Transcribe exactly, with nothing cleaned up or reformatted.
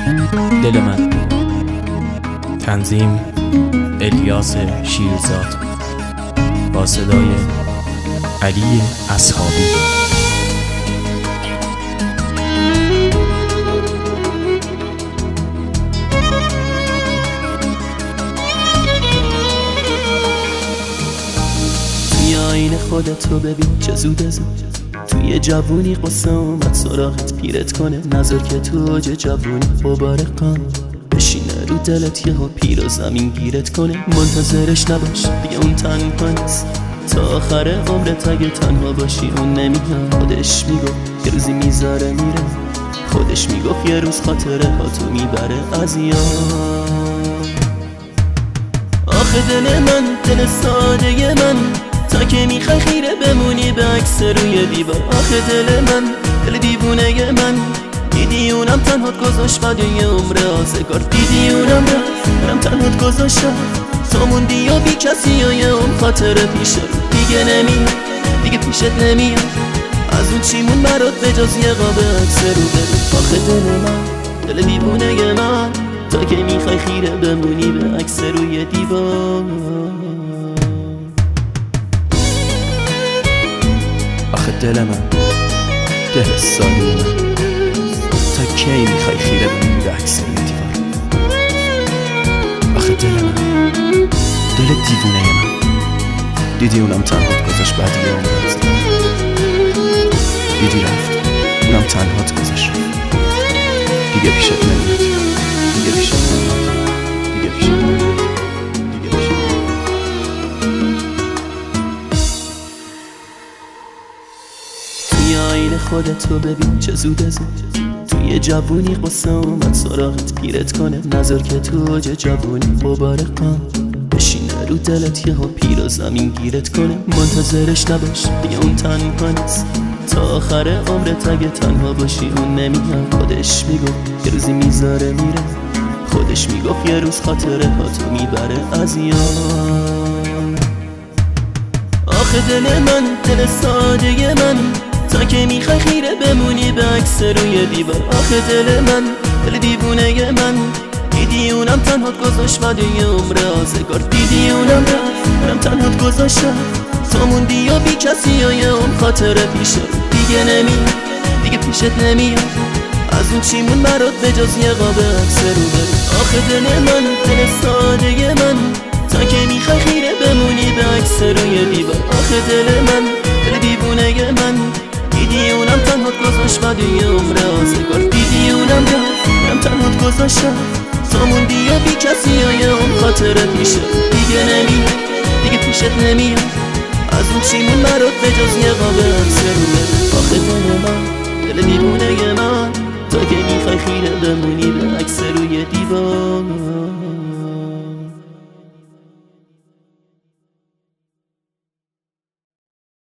دل من. تنظیم الیاس شیرزاد با صدای علی اصحابی. توی آینه خودتو ببین چه زود از توی جوونی قصه اومد سراغت پیرت کنه، نظر که تو اوج جوونی غبار قان بشینه رو دلت یهو پیر و زمین گیرت کنه. منتظرش نباش دیگه اون تنها نیست، تا آخر عمرت اگه تنها باشی اون نمیاد. خودش میگفت یه روزی میذاره میره، خودش میگفت یه روز خاطره ها تو میبره از یاد. آخه دل من دل ساده من، تا که میخوای خیره بمونی به عکس روی دیوار. آخه دل من دل دیوونه من، دیدی اونم تنهات گذاشت بعد یه عمر آزگار. دیدی اونم رفت اونم تنهات گذاشت، تو موندی یا بی کسی و یه اون خاطره پیشه رو دیگه نمیاد، دیگه پیشت نمیاد. از اون چیمون برات به جز یه قاب عکس رو برو. آخه دل من دل دیوونه من، تا که میخوای خیره بمونی به عکس روی دیوار. آخه دل من دل ساده من، تا کی میخوای خیره بمونی به عکس روی دیوار. آخه دل من دل دیوونه من، دیدی اونم تنهات گذاشت بعد یه عمرت. دیدی رفت اونم تنهات گذاشت، دیگه پیشت نمیاد، دیگه پیشت نمیاد، دیگه پیشت نمیاد، دیگه پیشت نمیاد. توی آینه خودتو ببین چه زود از توی جوونی قصه اومد سراغت پیرت کنه، نظر که تو اوج جوونی غبار قان بشینه رو دلت یهو پیر و زمین گیرت کنه. منتظرش نباش دیگه اون تنها نیست، تا آخر عمرت اگه تنها باشی اون نمیاد. خودش میگفت یه روزی میذاره میره، خودش میگفت یه روز خاطره ها تو میبره از یاد. آخه دل من دل ساده من، تا که میخوای خیره بمونی به عکس روی دیوار. آخه دل من دل دیوونه من، دیدی اونم تنهات گذاشت بعد یه عمر آزگار. دیدی اونم رفت اونم تنهات گذاشت، تو موندی یا بی کسی و یه اون خاطره پیشه رو دیگه نمیاد، دیگه پیشت نمیاد. از اون چیمون برات به جز یه قاب عکس رو برو. آخه دل من دل ساده من، تا که میخوای خیره بمونی به عکس روی دیوار. آخه دل من دل دیوونه من، دیدی اونم تنهات گذاشت بعد یه عمر آزگار. دیدی اونم رفت اونم تنهات گذاشت، تو موندی یا بی کسی و یه اون خاطره پیشه دیگه نمیاد، دیگه پیشت نمیاد. از اون چیمون برات به جز یه قاب عکس رو برو. آخه دل من دل دیوونه من، تا که میخوای خیره بمونی به عکس روی دیوار.